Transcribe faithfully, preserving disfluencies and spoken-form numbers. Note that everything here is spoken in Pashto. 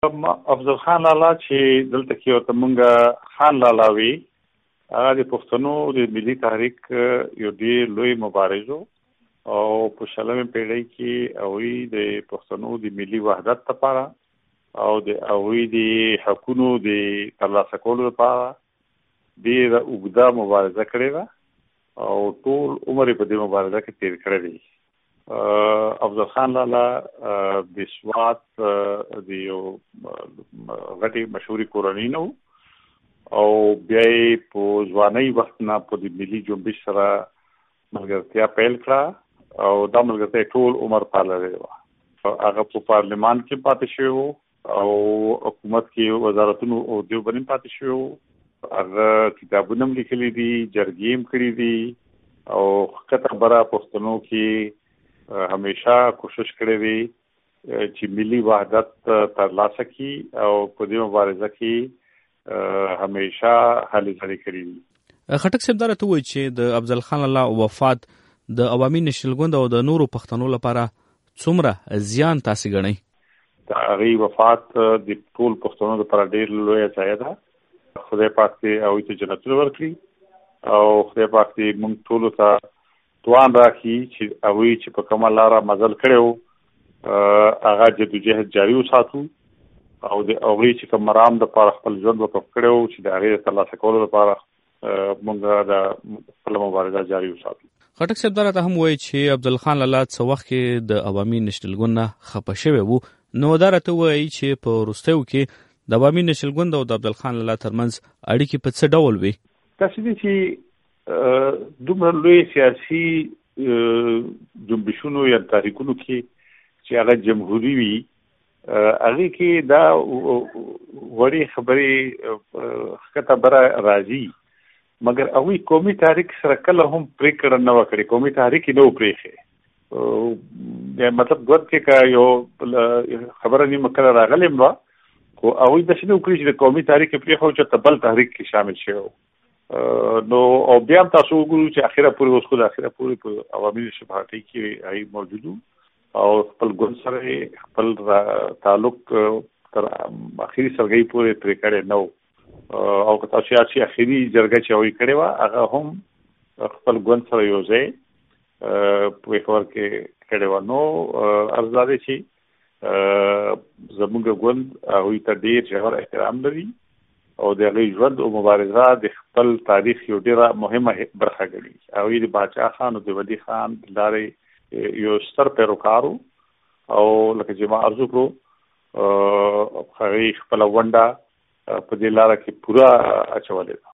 افضل خان لالا چې دلته کې ورته مونږ خان لالا وی هغه د پښتنو د ملي تحریک یو ډېر لوی مبارز او په شلمه پیړۍ کې هغوی د پښتنو د ملي وحدت لپاره او د هغوی د حقونو د ترلاسه کولو لپاره ډېره اوږده مبارزه کړې ده او ټول عمر په دې مبارزه کې تیر کړی دی. افضل خان لالا د سوات د یو غټي مشهوري کورنۍ نو او بیا یې په ځوانۍ وخت نه په د ملي جنبش سره ملګرتیا پیل کړه او دا ملګرتیا ټول عمر پاللې وه. هغه په پارلمان کې پاتې شوی او حکومت کې وزارتونو او دیو باندې پاتې شوی. هغه کتابونه هم لیکلي دي، جرګې هم کړي دي او ښکته بره پښتنو کې همیشه کوشش کړی دی چې ملي وحدت ترلاسه کړي او په دې مبارزه کې همیشه هلې ځلې کړي دي. خټک صاحب دا راته ووایي چې د افضل خان لالا وفات د عوامي نېشنل ګوند او د نورو پښتنو لپاره څومره زیان تاسې ګڼئ؟ د هغې وفات د ټول پښتنو لپاره ډېر لویه ضایعه ده. خدای پاک دې هغوی ته جنتونه ورکړي او خدای پاک دې موږ ټولو ته توان راکړي چې هغوی چې په کومه لاره مزل کړی و هغه جدوجهد جاري وساتو او د هغوی چې کوم مرام دپاره خپل ژوند وقف کړی و چې د هغې د ترلاسه کولو لپاره موږ د خپله مبارزه جاري وساتو. خټک صاحب دا راته هم وایي چې افضل خان لالا څه وخت کې د عوامي نېشنل ګوند نه خفه شوی و، نو دا راته وایي چې په وروستیو کې د عوامي نېشنل ګوند او د افضل خان لالا ترمنځ اړیکې په څه ډول وي؟ داسې دي چې دومره لوی سیاسي جنبشونو یا تحریکونو کې چې هغه جمهوري وي هغې کې دا وړې خبرې ښکته بره راځي، مګر هغوی قومي تحریک سره کله هم پرېکړه نه وه کړې، قومي تحریک یې نه و پرېښی. مطلب ګوند کې که یو خبره نیمه کله راغلې وه خو هغوی داسې نه وکړي چې د قومي تحریک یې پرېښود چې ته بل تحریک کې شامل شوی و. نو او بیا هم تاسو وګورو چې اخره پورې اوس خو د اخره پورې په عوامي نېشنل پارټۍ کې هغوی موجود وو او خپل ګوند سره خپل تعلق تر اخري سرګۍ پورې پرې کړی نه و او که تاسو یاد شي اخري جرګه چې هغوی کړې وه هغه هم خپل ګوند سره یو ځای په پېښور کې کړې وه. نو عرض دا دی چې زموږ ګوند هغوی ته ډېر ژور احترام لري او د هغې ژوند او مبارزه د خپل تاریخ یو ډېره مهمه برخه ګڼي. هغوی د باچا خان او د ولي خان د لارې یو ستر پیروکار او لکه چې ما عرض وکړو هغوی خپله ونډه په دې لاره کې پوره اچولې ده.